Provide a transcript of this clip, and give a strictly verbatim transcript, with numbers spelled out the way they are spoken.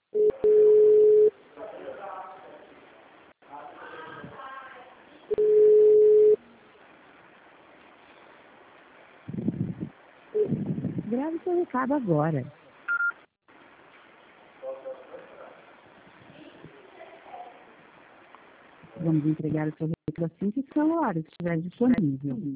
Grave seu recado agora. Vamos entregar o seu recado assim que o celular estiver disponível.